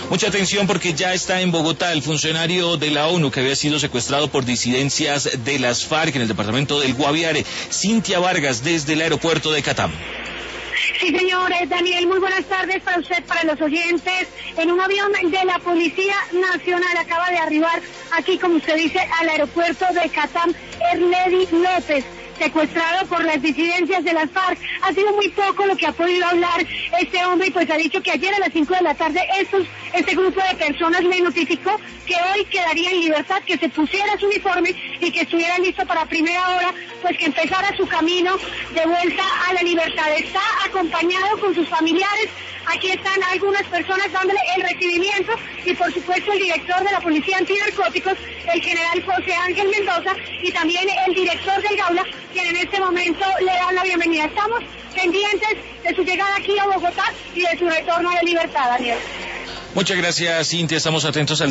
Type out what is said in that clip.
Mucha atención porque ya está en Bogotá el funcionario de la ONU que había sido secuestrado por disidencias de las FARC en el departamento del Guaviare. Cintia Vargas desde el aeropuerto de Catam. Sí, señores, Daniel, muy buenas tardes para usted, para los oyentes. En un avión de la Policía Nacional acaba de arribar aquí, como usted dice, al aeropuerto de Catam, Erledi López, secuestrado por las disidencias de las FARC. Ha sido muy poco lo que ha podido hablar este hombre y pues ha dicho que ayer a las 5 de la tarde este grupo de personas le notificó que hoy quedaría en libertad, que se pusiera su uniforme y que estuviera listo para primera hora, pues que empezara su camino de vuelta a la libertad. Está acompañado con sus familiares. Aquí están algunas personas dándole el recibimiento y por supuesto el director de la Policía Antinarcóticos, el general José Ángel Mendoza, y también el director del Gaula, quien en este momento le dan la bienvenida. Estamos pendientes de su llegada aquí a Bogotá y de su retorno a la libertad, Daniel. Muchas gracias, Cintia. Estamos atentos al